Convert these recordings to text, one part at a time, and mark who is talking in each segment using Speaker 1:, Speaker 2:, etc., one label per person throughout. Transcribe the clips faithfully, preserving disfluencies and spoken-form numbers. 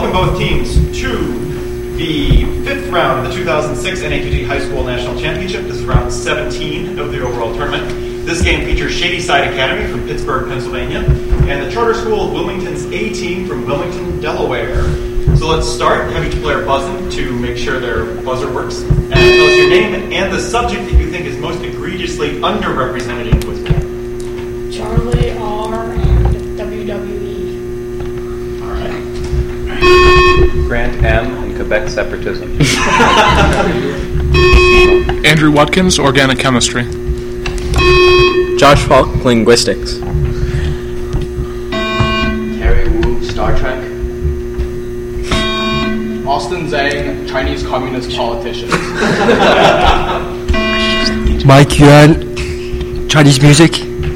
Speaker 1: welcome both teams to the fifth round of the two thousand six N A Q T High School National Championship. This is round seventeen of the overall tournament. This game features Shadyside Academy from Pittsburgh, Pennsylvania, and the charter school of Wilmington's A team from Wilmington, Delaware. So let's start. Have each player buzzing to make sure their buzzer works. And tell us your name and the subject that you think is most egregiously underrepresented in quiz game.
Speaker 2: Charlie R and W W E.
Speaker 1: All right.
Speaker 3: Grant M and Quebec separatism.
Speaker 4: Andrew Watkins, organic chemistry.
Speaker 5: Josh Falk, linguistics.
Speaker 6: Terry Wu, Star Trek. Austin Zhang, Chinese Communist politician.
Speaker 7: Mike Yuan, Chinese music.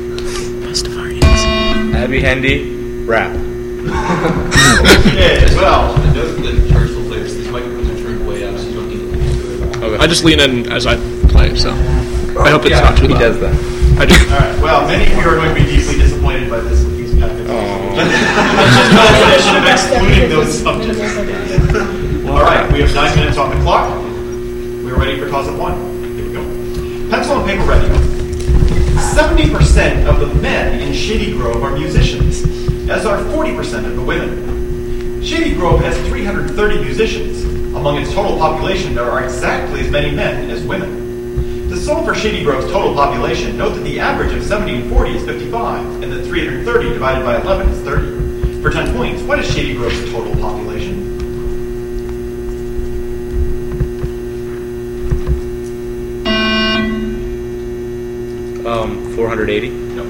Speaker 3: Abby Hendy, rap.
Speaker 1: Okay, well,
Speaker 8: Note that charge full players, these microphones are turned way up, so you don't need to lean into it.
Speaker 4: Okay. I just lean in as I play, so I hope it's
Speaker 1: yeah,
Speaker 4: not too
Speaker 3: He
Speaker 4: loud.
Speaker 3: does that.
Speaker 4: I do.
Speaker 1: all right. Well, many of you are going to be deeply disappointed by this. These kind of tradition of excluding those subjects. All right, we have nine minutes on the clock. We're ready for toss-up one. Here we go. Pencil and paper ready. seventy percent of the men in Shady Grove are musicians, as are forty percent of the women. Shady Grove has three hundred thirty musicians. Among its total population, there are exactly as many men as women. To solve for Shady Grove's total population, note that the average of seventy and forty is fifty-five, and that three hundred thirty divided by eleven is thirty. For ten points, what is Shady Grove's total population?
Speaker 3: Um, four hundred eighty.
Speaker 1: No.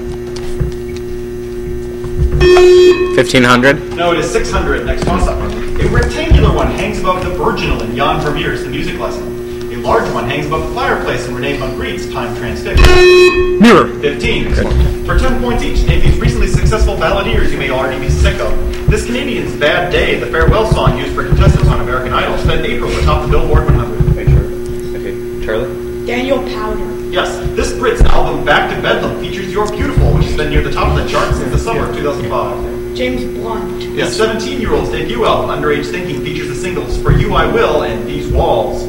Speaker 5: fifteen hundred.
Speaker 1: No, it is six hundred. Next toss-up. A rectangular one hangs above the Virginal in Jan Vermeer's The Music Lesson. A large one hangs above the fireplace in Rene Magritte's Time Transfixed.
Speaker 4: Mirror.
Speaker 1: fifteen. For ten points each, name these recently successful balladeers you may already be sick of. This Canadian's Bad Day, the farewell song used for contestants on American Idol, spent April atop the Billboard one hundred.
Speaker 3: Wait, Charlie. Okay, Charlie.
Speaker 2: Daniel Powder.
Speaker 1: Yes, this Brit's album Back to Bedlam features You're Beautiful, which has been near the top of the charts since the summer of two thousand five.
Speaker 2: James Blunt.
Speaker 1: His seventeen-year-old's debut album, Underage Thinking, features the singles For You I Will and These Walls.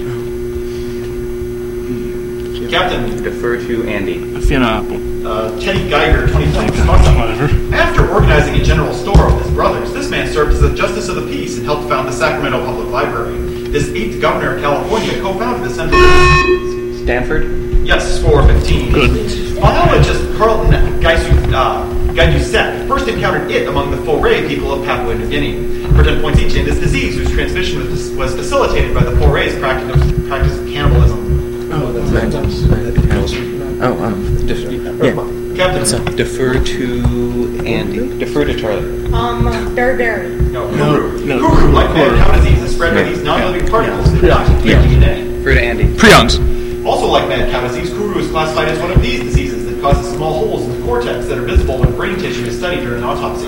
Speaker 1: Captain.
Speaker 3: Defer to Andy.
Speaker 4: Fiona Apple.
Speaker 1: Uh, Teddy Geiger, twenty points.
Speaker 4: Whatever.
Speaker 1: After organizing a general store with his brothers, this man served as a justice of the peace and helped found the Sacramento Public Library. This eighth governor of California co-founded the Central...
Speaker 3: Stanford.
Speaker 1: Yes, score fifteen.
Speaker 4: Good.
Speaker 1: Biologist Carlton Gaisu, uh, Gaidusek first encountered it among the Foray people of Papua New Guinea. For ten points each, in this disease whose transmission was, was facilitated by the Foray's practice of, practice of cannibalism.
Speaker 5: Oh, that's Oh, um, yeah.
Speaker 1: Captain.
Speaker 3: Defer to Andy. Defer to Charlie.
Speaker 2: Um, Barry Barry.
Speaker 1: No,
Speaker 4: No,
Speaker 1: Kuru.
Speaker 4: no.
Speaker 1: Kuru, like mad cow disease, is spread by these non-living particles that not
Speaker 4: Yeah.
Speaker 1: D N A.
Speaker 3: Defer to Andy.
Speaker 4: Prions.
Speaker 1: Also like mad cow disease, Kuru is classified as one of these diseases that causes small holes in the cortex that are visible when brain tissue is studied during an autopsy.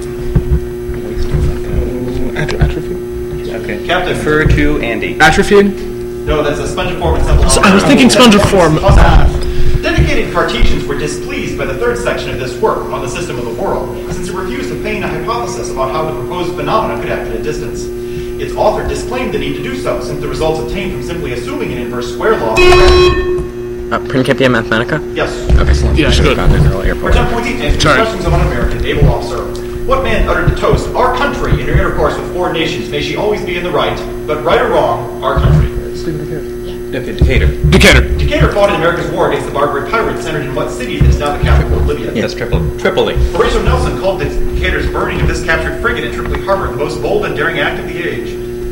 Speaker 4: Atrophy.
Speaker 3: Okay.
Speaker 1: Captain.
Speaker 3: Defer to Andy.
Speaker 4: Atrophied.
Speaker 1: No, that's a spongiform encephalitis.
Speaker 4: I was thinking spongiform.
Speaker 1: Dedicated Cartesians were displeased by the third section of this work on the system of the world, since it refused to feign a hypothesis about how the proposed phenomena could act at a distance. Its author disclaimed the need to do so, since the results obtained from simply assuming an inverse square law.
Speaker 5: Uh, Principia Mathematica?
Speaker 1: Yes.
Speaker 5: Okay.
Speaker 4: Yeah, good.
Speaker 5: Found it earlier.
Speaker 1: For ten points each, answer
Speaker 4: Sorry.
Speaker 1: questions of an American naval officer. What man uttered the toast, "Our country, in her intercourse with foreign nations, may she always be in the right, but right or wrong, our country"?
Speaker 3: Okay, Decatur.
Speaker 4: Decatur.
Speaker 1: Decatur fought in America's war against the Barbary pirates centered in what city that is now the capital of Libya?
Speaker 3: Yes, Tripoli. Tripoli.
Speaker 1: Horatio Nelson called Decatur's burning of this captured frigate in Tripoli Harbor the most bold and daring act of the age.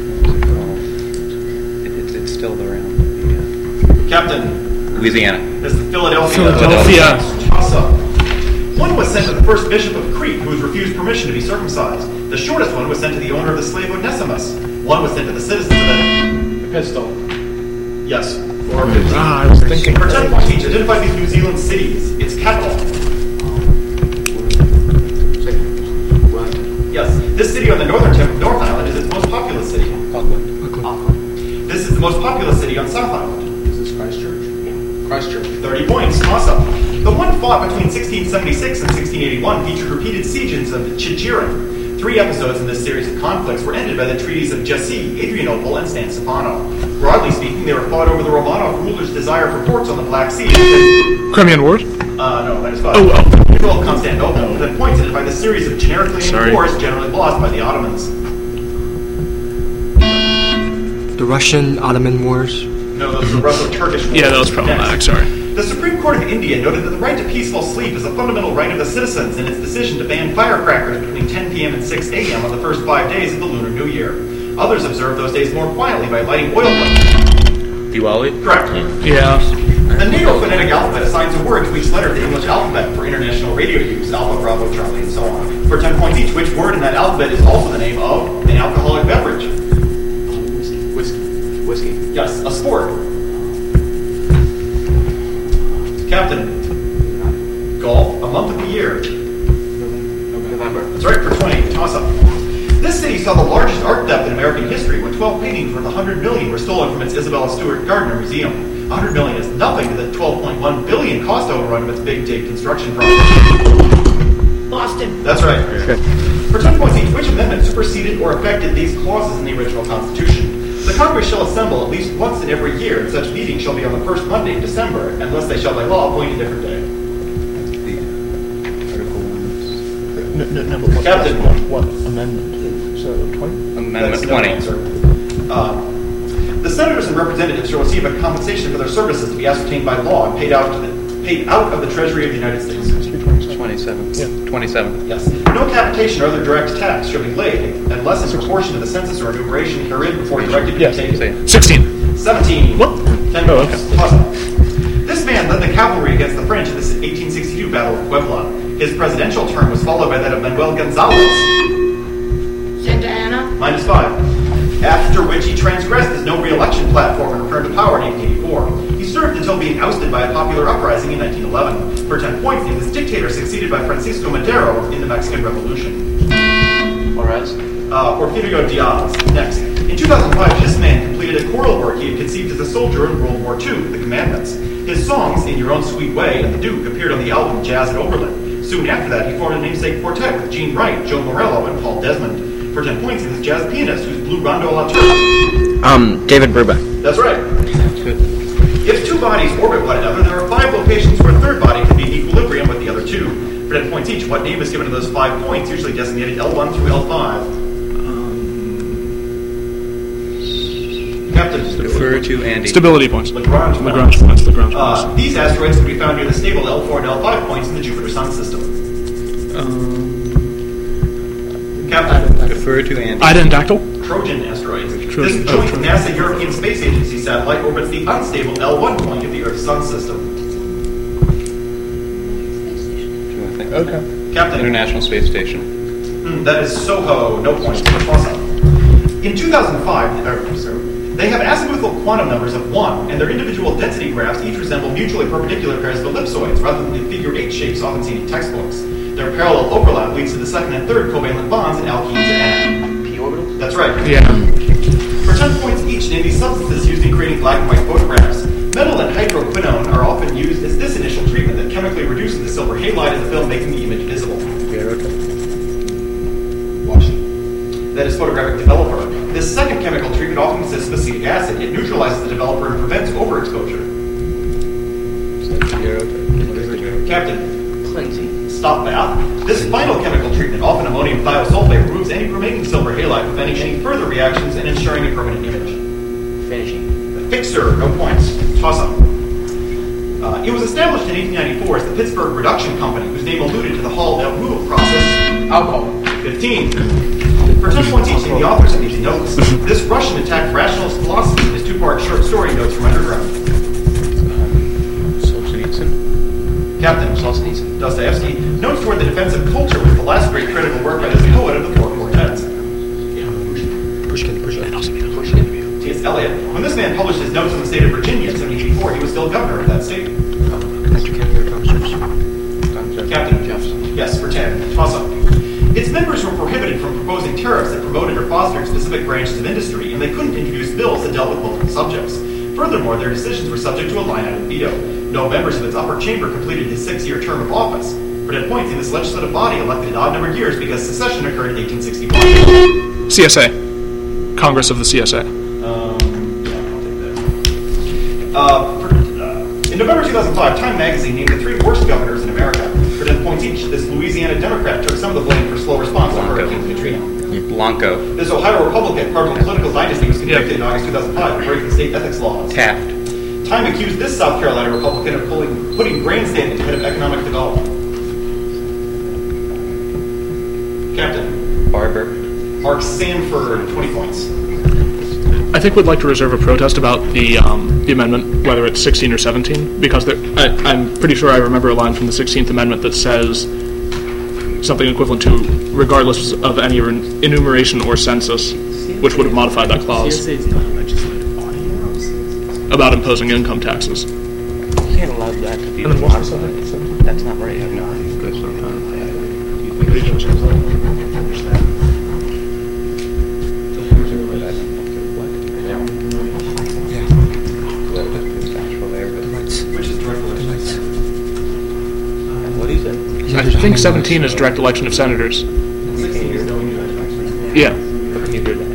Speaker 3: It, it's, it's still around.
Speaker 1: Captain,
Speaker 3: Louisiana.
Speaker 1: this is the Philadelphia.
Speaker 4: Philadelphia.
Speaker 1: Toss-up. One was sent to the first bishop of Crete, who was refused permission to be circumcised. The shortest one was sent to the owner of the slave Onesimus. One was sent to the citizens of the...
Speaker 6: Pistol.
Speaker 1: Yes. Four.
Speaker 4: Ah, I was thinking.
Speaker 1: For ten points each, identify these New Zealand cities. Its capital. Yes. This city on the northern tip of North Island is its most populous city. Auckland. This is the most populous city on South Island.
Speaker 6: Is this Christchurch? Christchurch.
Speaker 1: thirty points. Toss-up. The one fought between sixteen seventy-six and sixteen eighty-one featured repeated sieges of Chichiran. Three episodes in this series of conflicts were ended by the treaties of Jassy, Adrianople, and San Stefano. Broadly speaking, they were fought over the Romanov rulers' desire for ports on the Black Sea.
Speaker 4: Crimean Wars?
Speaker 1: Uh, no, minus five.
Speaker 4: Oh, oh.
Speaker 1: Control of Constantinople, and then pointed by the series of generically named
Speaker 4: Sorry.
Speaker 1: wars generally lost by the Ottomans.
Speaker 7: The Russian-Ottoman Wars.
Speaker 1: No, those were Russo-Turkish wars.
Speaker 4: Yeah, that was problematic,
Speaker 1: Next.
Speaker 4: sorry.
Speaker 1: The Supreme Court of India noted that the right to peaceful sleep is a fundamental right of the citizens in its decision to ban firecrackers between ten p.m. and six a.m. on the first five days of the Lunar New Year. Others observe those days more quietly by lighting oil lamps.
Speaker 3: Diwali?
Speaker 1: Correct.
Speaker 4: Yeah.
Speaker 1: The NATO phonetic alphabet assigns a word to each letter of the English alphabet for international radio use, Alpha, Bravo, Charlie, and so on. For ten points each, which word in that alphabet is also the name of an alcoholic beverage?
Speaker 6: Whiskey. Whiskey.
Speaker 1: Yes, a sport. Captain. Golf, a month of the year.
Speaker 6: November.
Speaker 1: That's right, for twenty. Toss-up. This city saw the largest art theft in American history when twelve paintings worth one hundred million dollars were stolen from its Isabella Stewart Gardner Museum. one hundred million dollars is nothing to the twelve point one billion dollars cost overrun of its big dig construction project.
Speaker 2: Boston.
Speaker 1: That's right. For ten points each, which amendment superseded or affected these clauses in the original Constitution? The Congress shall assemble at least once in every year, and such meeting shall be on the first Monday in December, unless they shall by law appoint a different day.
Speaker 4: No, no, no, but what,
Speaker 1: Captain.
Speaker 4: What, what amendment? So, twenty?
Speaker 3: Amendment
Speaker 1: That's no
Speaker 3: twenty.
Speaker 1: answer. Uh, the senators and representatives shall receive a compensation for their services to be ascertained by law and paid out to the, paid out of the Treasury of the United States.
Speaker 3: twenty-seven.
Speaker 4: Yeah.
Speaker 3: twenty-seven.
Speaker 1: Yes. No capitation or other direct tax shall be laid unless in proportion to the census or enumeration herein before directed to be
Speaker 4: Yes.
Speaker 1: taken.
Speaker 4: sixteen.
Speaker 1: Seventeen.
Speaker 4: What?
Speaker 1: Ten
Speaker 4: Oh,
Speaker 1: points.
Speaker 4: okay.
Speaker 1: Awesome. This man led the cavalry against the French in the eighteen sixty-two Battle of Puebla. His presidential term was followed by that of Manuel Gonzalez.
Speaker 2: Santa Ana.
Speaker 1: Minus five. After which he transgressed his no re-election platform and returned to power in eighteen eighty-four. He served until being ousted by a popular uprising in nineteen eleven. For ten points, he was dictator succeeded by Francisco Madero in the Mexican Revolution.
Speaker 6: Juarez.
Speaker 1: Uh, Porfirio Diaz. Next. In two thousand five, this man completed a choral work he had conceived as a soldier in World War Two, The Commandments. His songs, In Your Own Sweet Way and The Duke, appeared on the album Jazz at Oberlin. Soon after that, he formed a namesake quartet with Gene Wright, Joe Morello, and Paul Desmond. For ten points, he was a jazz pianist whose blue rondo la turque.
Speaker 5: Um, David Brubeck.
Speaker 1: That's right.
Speaker 3: Good.
Speaker 1: If two bodies orbit one another, there are five locations where a third body can be in equilibrium with the other two. For ten points each, what name is given to those five points, usually designated L one through L five? Captain.
Speaker 3: Defer to Andy.
Speaker 4: Stability points.
Speaker 1: Lagrange points.
Speaker 4: Lagrange points. Lagrange points.
Speaker 1: Uh, these asteroids can be found near the stable L four and L five points in the Jupiter-Sun system.
Speaker 3: Um,
Speaker 1: Captain.
Speaker 3: defer to Andy.
Speaker 4: Ida and Dactyl?
Speaker 1: Trojan asteroids.
Speaker 4: Trojan-
Speaker 1: This
Speaker 4: oh,
Speaker 1: joint
Speaker 4: Trojan.
Speaker 1: NASA European Space Agency satellite orbits the unstable L one point of the Earth-Sun system.
Speaker 3: Do you want to think?
Speaker 4: Okay.
Speaker 1: Captain.
Speaker 3: International Space Station.
Speaker 1: Hmm, that is SOHO, no points for the toss-up. In two thousand five, er, sorry, they have azimuthal quantum numbers of one, and their individual density graphs each resemble mutually perpendicular pairs of ellipsoids rather than the figure eight shapes often seen in textbooks. Their parallel overlap leads to the second and third covalent bonds in alkenes and
Speaker 6: P orbital.
Speaker 1: That's right.
Speaker 4: Yeah.
Speaker 1: For ten points each, name these substances used in creating black and white photographs. Metal and hydroquinone are often used as this initial treatment that chemically reduces the silver halide of the film, making the image visible.
Speaker 6: Washington.
Speaker 1: That is photographic developer. This second chemical treatment often consists of acetic acid. It neutralizes the developer and prevents overexposure. Captain,
Speaker 6: Cleansing.
Speaker 1: stop bath. This final chemical treatment, often ammonium thiosulfate, removes any remaining silver halide, preventing any further reactions and ensuring a permanent image.
Speaker 6: Finishing.
Speaker 1: Fixer, no points. Toss-up. Uh, it was established in eighteen ninety-four as the Pittsburgh Reduction Company, whose name alluded to the Hall-Elrudel process.
Speaker 6: Alcohol.
Speaker 1: fifteen. For ten points each, name the authors of these notes. This Russian attacked rationalist philosophy in his two-part short story, Notes from Underground.
Speaker 3: Solzhenitsyn.
Speaker 1: Captain
Speaker 6: Solzhenitsyn.
Speaker 1: Dostoevsky notes toward the defense of culture was the last great critical work by this poet of the four quartets.
Speaker 7: Pushkin, Pushkin.
Speaker 6: Pushkin.
Speaker 1: T S. Eliot. When this man published his notes on the state of Virginia in seventeen eighty-four, he was still governor of that state. Captain
Speaker 6: Jefferson.
Speaker 1: Yes, for ten. Toss up. Its members were prohibited from proposing tariffs that promoted or fostered specific branches of industry, and they couldn't introduce bills that dealt with multiple subjects. Furthermore, their decisions were subject to a line-item veto. No members of its upper chamber completed his six-year term of office. For ten points, in this legislative body elected odd-numbered years because secession occurred in eighteen sixty-one.
Speaker 4: C S A. Congress of the C S A.
Speaker 1: Um, yeah, I'll take that. Uh, for, uh, in November two thousand five, Time magazine named the three worst governors in America. For ten points each, this Louisiana Democrat took some of the blame for slow response to Hurricane Katrina.
Speaker 3: Blanco.
Speaker 1: This Ohio Republican, part of a political dynasty, was convicted in August two thousand five for breaking state ethics laws.
Speaker 3: Taft.
Speaker 1: Time accused this South Carolina Republican of pulling, putting grandstanding to head of economic development. Captain.
Speaker 3: Barber.
Speaker 1: Mark Sanford, twenty points.
Speaker 4: I think we'd like to reserve a protest about the um, the amendment, whether it's sixteen or seventeen, because there, I, I'm pretty sure I remember a line from the sixteenth Amendment that says something equivalent to regardless of any enumeration or census, which would have modified that clause about imposing income taxes.
Speaker 3: You can't allow that to be
Speaker 4: And then what's the
Speaker 3: modified.
Speaker 4: second?
Speaker 3: That's not right. No.
Speaker 1: Which is direct election.
Speaker 3: What do you say?
Speaker 4: I think seventeen is direct election of senators.
Speaker 1: sixteen is no direct election.
Speaker 4: Yeah.
Speaker 3: Can you do that?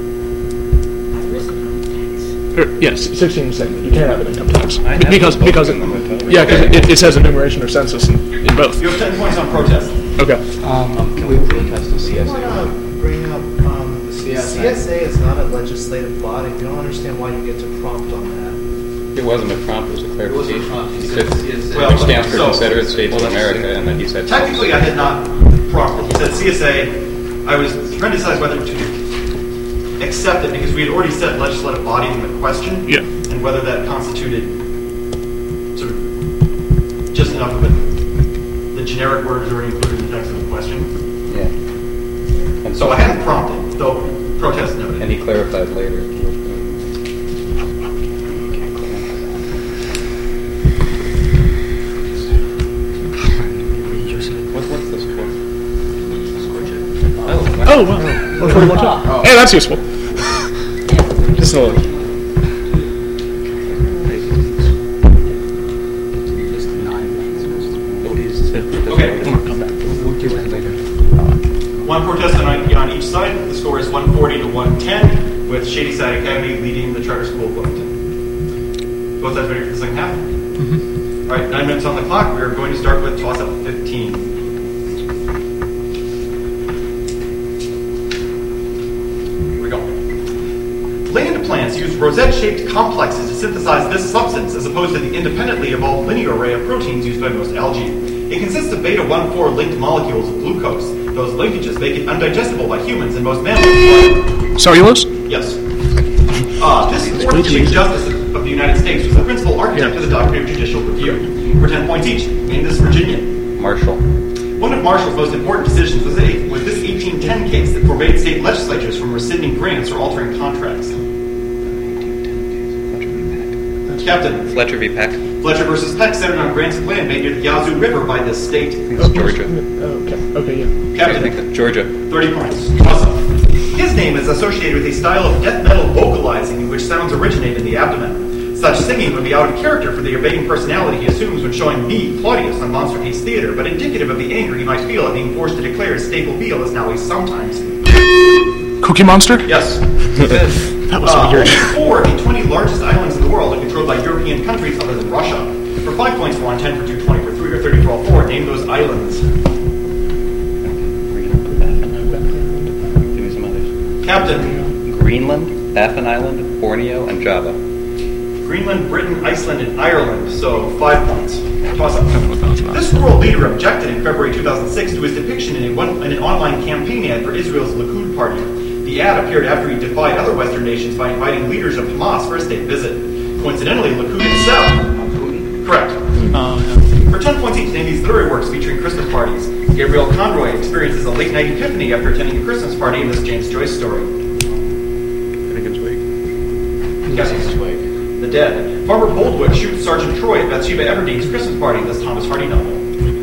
Speaker 4: Er, yes, sixteen is saying you can't have an income tax
Speaker 3: I have
Speaker 4: because
Speaker 3: both
Speaker 4: because
Speaker 3: in
Speaker 4: it,
Speaker 3: the hotel.
Speaker 4: yeah, because it, it says enumeration or census in, in both.
Speaker 1: You have ten points on protest.
Speaker 4: Okay.
Speaker 7: Um,
Speaker 3: Can we protest the C S
Speaker 9: I want
Speaker 3: A?
Speaker 9: to bring up, um, the C S A is not a legislative body. We don't understand why you get to prompt on that.
Speaker 3: It wasn't a prompt, it was a clarification.
Speaker 8: It wasn't a prompt, he
Speaker 3: He
Speaker 8: said
Speaker 3: said,
Speaker 8: C S A.
Speaker 1: Well,
Speaker 3: which stands for
Speaker 1: so-
Speaker 3: Confederate States of America, and then he said...
Speaker 1: Technically, I did not prompt it. He said C S A. I was trying to decide whether to accept it because we had already said legislative body in the question,
Speaker 4: Yeah.
Speaker 1: and whether that constituted sort of just enough of it. The generic words are already included in the text of the question.
Speaker 3: Yeah. And
Speaker 1: So I hadn't prompted, though protest noted.
Speaker 3: And he clarified later. What, what's this for? Oh,
Speaker 4: Oh wow. one forty-one too. Hey, that's useful.
Speaker 5: Just a little.
Speaker 1: Okay.
Speaker 4: Come back.
Speaker 7: we'll do that later.
Speaker 1: One protest on, on each side. The score is one forty to one ten, with Shadyside Academy leading the charter school of Bloomington. Both sides ready for the second half? Mm-hmm. All right, nine minutes on the clock. We are going to start with toss-up fifteen. Here we go. Land plants use rosette-shaped complexes to synthesize this substance, as opposed to the independently evolved linear array of proteins used by most algae. It consists of beta one four linked molecules of glucose. Those linkages make it undigestible by humans and most mammals.
Speaker 4: Cellulose?
Speaker 1: Yes. Uh, this fourth Chief Justice of the United States was the principal architect
Speaker 4: Yeah.
Speaker 1: of the Doctrine of Judicial Review. For ten points each, named this Virginian.
Speaker 3: Marshall.
Speaker 1: One of Marshall's most important decisions was, a, was this eighteen ten case that forbade state legislatures from rescinding grants or altering contracts. Captain.
Speaker 3: Fletcher v. Peck.
Speaker 1: Fletcher versus Peck centered on grants of land made near the Yazoo River by this state.
Speaker 3: It's Georgia.
Speaker 4: Okay. Okay. Yeah.
Speaker 3: I
Speaker 1: Captain.
Speaker 3: think that Georgia.
Speaker 1: thirty points. Awesome. His name is associated with a style of death metal vocalizing in which sounds originate in the abdomen. Such singing would be out of character for the evading personality he assumes when showing me, Claudius, on Monster Case Theater, but indicative of the anger he might feel at being forced to declare his staple meal as now he sometimes.
Speaker 4: Cookie Monster?
Speaker 1: Yes.
Speaker 4: That was
Speaker 1: Uh,
Speaker 4: weird.
Speaker 1: only four of the twenty largest islands in the world are controlled by European countries other than Russia. For five points for one, ten for two, twenty for three, or thirty for all four, name those islands.
Speaker 3: Give me some others.
Speaker 1: Captain.
Speaker 3: Greenland, Baffin Island, Borneo, and Java.
Speaker 1: Greenland, Britain, Iceland, and Ireland. So five points. Toss up. This world leader objected in February two thousand six to his depiction in, a one, in an online campaign ad for Israel's Likud party. The ad appeared after he defied other Western nations by inviting leaders of Hamas for a state visit. Coincidentally, Likud itself. Correct.
Speaker 4: Uh,
Speaker 1: For ten points each, name these literary works featuring Christmas parties. Gabriel Conroy experiences a late-night epiphany after attending a Christmas party in this James Joyce story.
Speaker 3: Finnegan's Wake.
Speaker 1: Guesses. The Dead. Farmer Boldwood shoots Sergeant Troy at Bathsheba Everdene's Christmas party in this Thomas Hardy novel.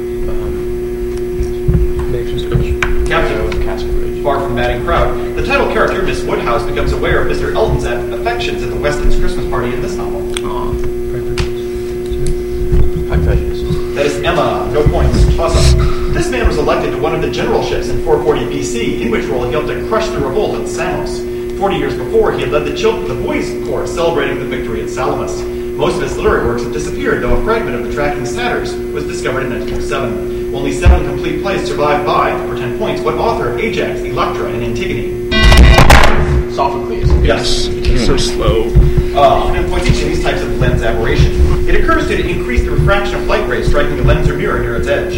Speaker 1: Captain. Far from batting crowd. The title character, Miss Woodhouse, becomes aware of Mister Eldon's affections at the Weston's Christmas party in this novel.
Speaker 3: High Prejudice.
Speaker 1: That is Emma. No points. Toss up. This man was elected to one of the generalships in four forty B C, in which role he helped to crush the revolt at Samos. Forty years before, he had led the, children, the boys' corps celebrating the victory at Salamis. Most of his literary works have disappeared, though a fragment of the Tracking Satyrs was discovered in nineteen oh seven. Only seven complete plays survived by, for ten points, what author of Ajax, Electra, and Antigone?
Speaker 6: Sophocles.
Speaker 1: Yes.
Speaker 4: It's so slow.
Speaker 1: Uh, and points each of these types of lens aberration. It occurs due to increase the refraction of light rays striking the lens or mirror near its edge.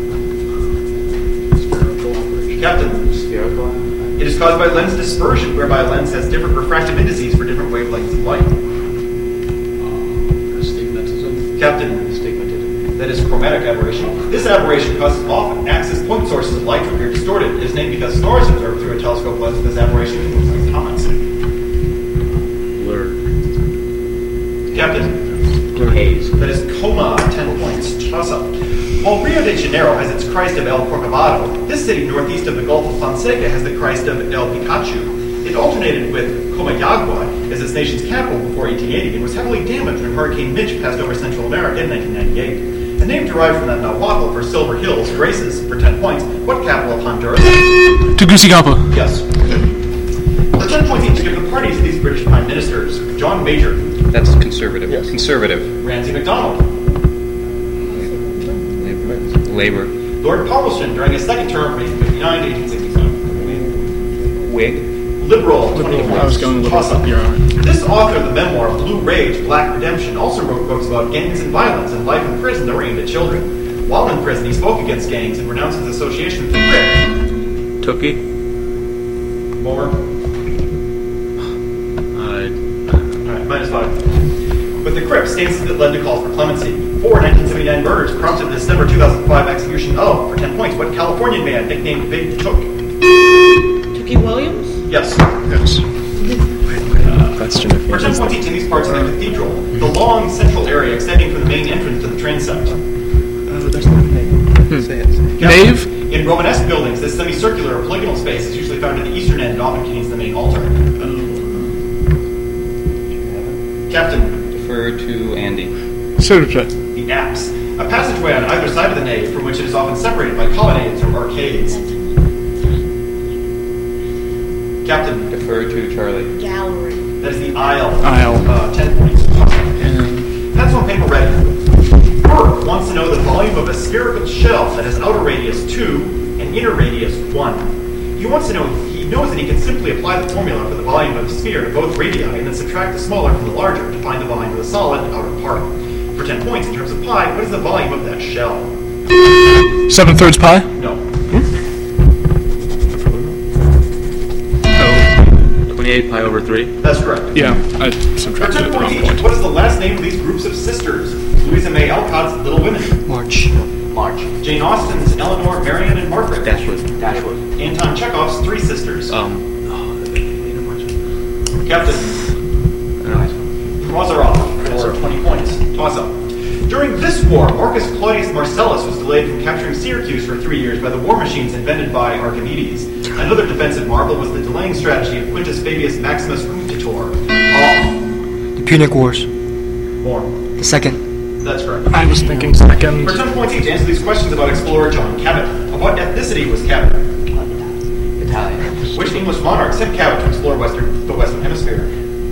Speaker 1: Captain.
Speaker 6: Spherical.
Speaker 1: It is caused by lens dispersion, whereby a lens has different refractive indices for different wavelengths of light.
Speaker 6: Astigmatism.
Speaker 1: Captain.
Speaker 6: Astigmatism.
Speaker 1: That is chromatic aberration. This aberration causes off-axis point sources of light to appear distorted. It is named because stars observed through a telescope lens with this aberration looks like comets.
Speaker 5: Blur.
Speaker 1: Captain.
Speaker 6: Blur haze.
Speaker 1: That is coma, ten points. Toss up. While Rio de Janeiro has its Christ of El Corcovado, this city northeast of the Gulf of Fonseca has the Christ of El Picachu. It alternated with Comayagua as its nation's capital before eighteen eighty and was heavily damaged when Hurricane Mitch passed over Central America in nineteen ninety-eight. A name derived from that Nahuatl for Silver Hills graces, for ten points, what capital of Honduras?
Speaker 4: Tegucigalpa.
Speaker 1: Yes. For ten points each, give the parties of these British Prime Ministers. John Major.
Speaker 3: That's conservative.
Speaker 5: Yes.
Speaker 3: Conservative.
Speaker 1: Ramsay MacDonald.
Speaker 3: Labor.
Speaker 1: Lord Palmerston during his second term from eighteen fifty-nine to eighteen sixty-seven.
Speaker 3: Wig.
Speaker 1: Liberal, twenty points.
Speaker 4: I was going liberal.
Speaker 1: Toss up.
Speaker 4: You're all right.
Speaker 1: This author of the memoir Blue Rage, Black Redemption also wrote books about gangs and violence and life in prison that were aimed at children. While in prison, he spoke against gangs and renounced his association with the Crip.
Speaker 5: Tookie.
Speaker 1: More.
Speaker 5: Uh,
Speaker 1: Alright, minus five. With the Crips, states that led to calls for clemency. Four nineteen seventy-nine murders prompted the December two thousand five execution of, for ten points, what Californian man nicknamed Big Took?
Speaker 2: Tookie Williams?
Speaker 1: Yes.
Speaker 4: Yes.
Speaker 5: question if
Speaker 1: For ten points each in these parts of the cathedral, the long central area extending from the main entrance to the transept.
Speaker 4: Uh, that's not a name.
Speaker 3: Say it. Say it.
Speaker 4: Nave?
Speaker 1: In Romanesque buildings, this semicircular or polygonal space is usually found at the eastern end and often contains the main altar. Captain.
Speaker 3: Defer to Andy.
Speaker 4: Certificate.
Speaker 1: The apse. A passageway on either side of the nave from which it is often separated by colonnades or arcades. Captain.
Speaker 3: Defer to Charlie.
Speaker 2: Gallery.
Speaker 1: That is the aisle.
Speaker 4: Aisle.
Speaker 1: Uh, ten points. Pencil and paper ready. Burke wants to know the volume of a spherical shell that has outer radius two and inner radius one. He wants to know, he knows that he can simply apply the formula for the volume of a sphere to both radii and then subtract the smaller from the larger to find the volume of the solid outer part. For ten points in terms of pi, what is the volume of that shell?
Speaker 4: Seven thirds pi?
Speaker 1: No.
Speaker 5: twenty-eight pi over three.
Speaker 1: That's correct.
Speaker 4: Yeah, I
Speaker 1: For
Speaker 4: subtracted
Speaker 1: ten
Speaker 4: it
Speaker 1: points
Speaker 4: one
Speaker 1: each,
Speaker 4: point.
Speaker 1: what is the last name of these groups of sisters? Louisa May Alcott's Little Women.
Speaker 7: March.
Speaker 6: March.
Speaker 1: Jane Austen's Eleanor, Marion, and Margaret.
Speaker 5: Dashwood.
Speaker 6: Dashwood.
Speaker 1: Anton Chekhov's Three Sisters.
Speaker 5: Um.
Speaker 1: Captain. Prozorov for twenty points. Toss up. During this war, Marcus Claudius Marcellus was delayed from capturing Syracuse for three years by the war machines invented by Archimedes. Another defensive marvel was the delaying strategy of Quintus Fabius Maximus Cunctator. Uh,
Speaker 7: The Punic Wars.
Speaker 1: more.
Speaker 7: The second.
Speaker 1: That's correct.
Speaker 4: I was thinking second.
Speaker 1: For ten points each, answer these questions about explorer John Cabot. Of what ethnicity was Cabot?
Speaker 6: Italian.
Speaker 1: Which English monarch sent Cabot to explore western, the Western Hemisphere?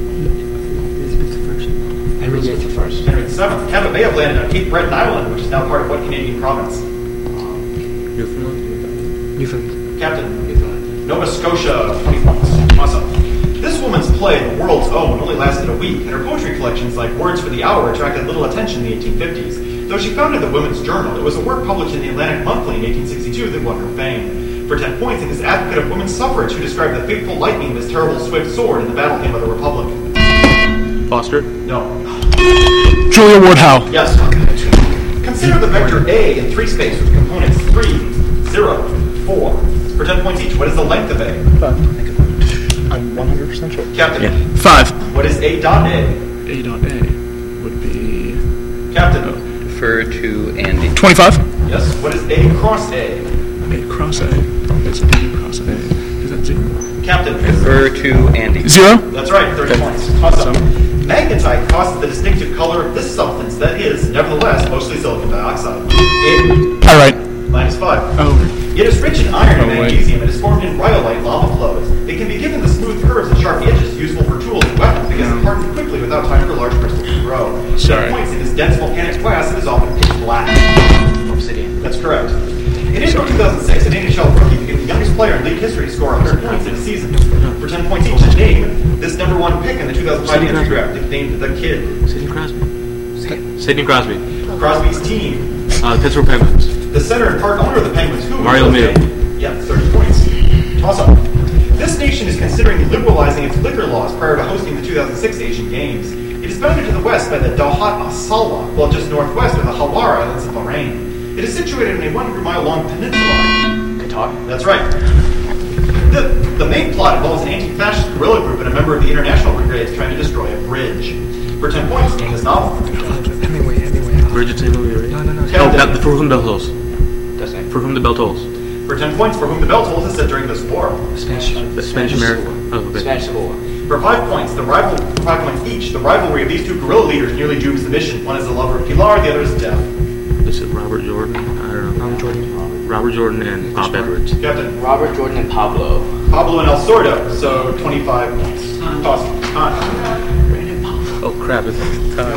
Speaker 7: Henry the Eighth.
Speaker 6: First.
Speaker 1: Henry the Seventh. Cabot may have landed on Cape Breton Island, which is now part of what Canadian province?
Speaker 5: Newfoundland.
Speaker 7: Newfoundland.
Speaker 1: Captain. Nova Scotia, twenty points. Awesome. This woman's play, The World's Own, only lasted a week, and her poetry collections like Words for the Hour attracted little attention in the eighteen fifties. Though she founded the Women's Journal, it was a work published in the Atlantic Monthly in eighteen sixty-two that won her fame. For ten points, it is advocate of women's suffrage who described the fateful lightning of his terrible swift sword in the battle hymn of the Republic.
Speaker 5: Foster.
Speaker 1: No.
Speaker 4: Julia Ward Howe.
Speaker 1: Yes. Consider the vector A in three space with components three, zero, four. For ten points each, what is the length of A?
Speaker 4: Five. I'm one hundred percent sure.
Speaker 1: Captain.
Speaker 4: Five.
Speaker 1: What is A dot A?
Speaker 4: A dot A would be
Speaker 1: Captain.
Speaker 3: Defer to Andy.
Speaker 4: twenty-five.
Speaker 1: Yes. What is A cross A?
Speaker 4: A cross A. It's A cross A. Is that zero?
Speaker 1: Captain.
Speaker 3: Defer to Andy.
Speaker 4: Zero.
Speaker 1: That's right, thirty points. Awesome. Magnetite causes the distinctive color of this substance that is, nevertheless, mostly silicon dioxide. It,
Speaker 4: All right.
Speaker 1: minus five.
Speaker 4: Oh.
Speaker 1: It is rich in iron and
Speaker 4: Oh, wait.
Speaker 1: magnesium and is formed in rhyolite lava flows. It can be given the smooth curves and sharp edges useful for tools and weapons because it hardens quickly without time for large crystals to grow.
Speaker 4: Sorry.
Speaker 1: Ten points in its dense volcanic glass, it is often pitch black.
Speaker 6: Obsidian.
Speaker 1: That's correct. In April two thousand six, an N H L rookie became the youngest player in league history to score one hundred points in a season. For ten points each to name this number one pick in the two thousand five
Speaker 5: Sidney
Speaker 1: entry
Speaker 5: Crosby.
Speaker 1: draft, nicknamed the Kid.
Speaker 5: Sidney Crosby. Sidney Crosby.
Speaker 1: Crosby's team.
Speaker 5: Uh, Pittsburgh Penguins.
Speaker 1: The center and part owner of the Penguins, who
Speaker 5: Mario Lemieux.
Speaker 1: Yeah, thirty points. Toss-up. This nation is considering liberalizing its liquor laws prior to hosting the two thousand six Asian Games. It is bounded to the west by the Dawhat Asalwa, while just northwest are the Hawar Islands of Bahrain. It is situated in a one hundred mile long peninsula.
Speaker 6: Qatar.
Speaker 1: That's right. The, the main plot involves an anti-fascist guerrilla group and a member of the International Brigade trying to destroy a bridge. For ten points, name this novel.
Speaker 7: Hemingway, Hemingway.
Speaker 5: Bridget movie, right?
Speaker 7: No, no, no.
Speaker 5: Oh,
Speaker 1: Captain.
Speaker 5: that, For Whom the Bell Tolls.
Speaker 6: That's it.
Speaker 5: For Whom the Bell Tolls.
Speaker 1: For ten points, for whom the bell tolls is set during this war.
Speaker 6: Spanish.
Speaker 5: The Spanish American. Oh, okay.
Speaker 6: Spanish Civil War.
Speaker 1: For five points, the rival for five points each, the rivalry of these two guerrilla leaders nearly dooms the mission. One is the lover of Pilar, the other is death.
Speaker 5: Is it Robert Jordan? I don't know. Robert Jordan. Robert Jordan and Bob Edwards.
Speaker 1: Captain.
Speaker 6: Robert Jordan and Pablo.
Speaker 1: Pablo and El Sordo, so twenty-five points. Toss. Time.
Speaker 5: Oh crap! It's time.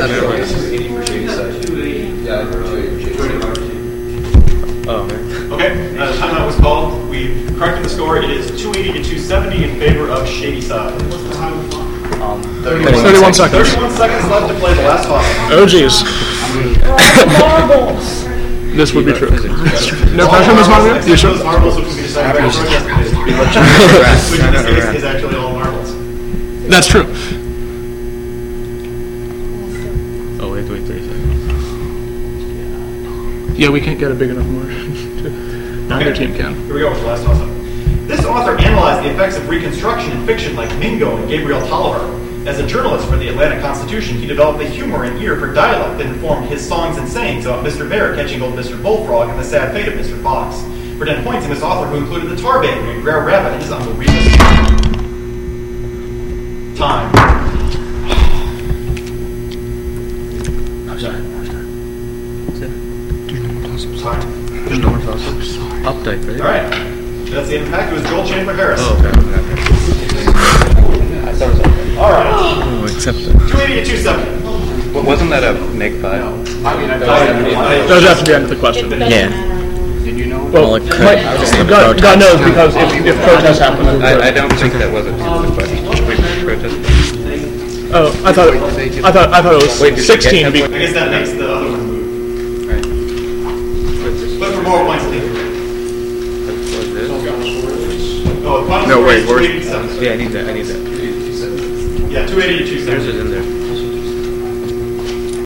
Speaker 5: Oh man.
Speaker 1: Okay, uh, timeout was called. We've corrected the score. It is two eighty to two seventy in favor of Shady Side.
Speaker 6: Um,
Speaker 4: thirty-one seconds.
Speaker 1: thirty-one seconds left to play the last toss.
Speaker 4: Oh, geez.
Speaker 2: Marbles.
Speaker 4: This would be true. No pressure, Miss Margaret? You
Speaker 1: Except
Speaker 4: sure?
Speaker 1: those marbles which can be decided by protest, which in this case is actually all marbles.
Speaker 4: That's true.
Speaker 5: Oh wait, wait, thirty seconds.
Speaker 4: Yeah, we can't get a big enough margin. Neither team can.
Speaker 1: Here we go with the last toss-up. This author analyzed the effects of Reconstruction in fiction like Mingo and Gabriel Tolliver. As a journalist for the Atlanta Constitution, he developed a humor and ear for dialect that informed his songs and sayings about Mister Bear catching old Mister Bullfrog and the sad fate of Mister Fox. For ten points, he was author who included the tar baby and Brer Rabbit and his Uncle Remus. Time.
Speaker 5: I'm sorry. I'm sorry.
Speaker 1: Time.
Speaker 5: There's no more toss-ups. Updike, right?
Speaker 1: All right. That's the impact. It was Joel Chandler Harris.
Speaker 5: Oh, okay.
Speaker 3: I thought it was okay.
Speaker 1: All right.
Speaker 5: Oh, except
Speaker 1: two eighty to two seventy.
Speaker 3: Well, wasn't that a neg five?
Speaker 6: I mean, I
Speaker 1: Uh,
Speaker 4: Those have to be end of the question.
Speaker 2: It doesn't
Speaker 5: Yeah.
Speaker 2: matter.
Speaker 6: Did you know?
Speaker 4: Well,
Speaker 5: Well, it could.
Speaker 4: like,
Speaker 5: I was just
Speaker 4: God, God knows, because if, if protests happen, then
Speaker 3: I, I don't think that was a question. Wait, protest?
Speaker 4: Oh, I thought, I thought, I thought it was
Speaker 3: Wait, did you
Speaker 4: sixteen
Speaker 3: get
Speaker 4: to be.
Speaker 1: I guess that makes the other one move.
Speaker 3: Right.
Speaker 1: But for more points, leave.
Speaker 5: What's this?
Speaker 1: Oh, the final
Speaker 5: No,
Speaker 1: score
Speaker 5: wait,
Speaker 1: is two
Speaker 5: where's-
Speaker 1: eighty to seven.
Speaker 5: Yeah, I need that. I need that.
Speaker 1: Yeah, two eighty to two
Speaker 5: Yours
Speaker 1: seventy.
Speaker 5: is in there.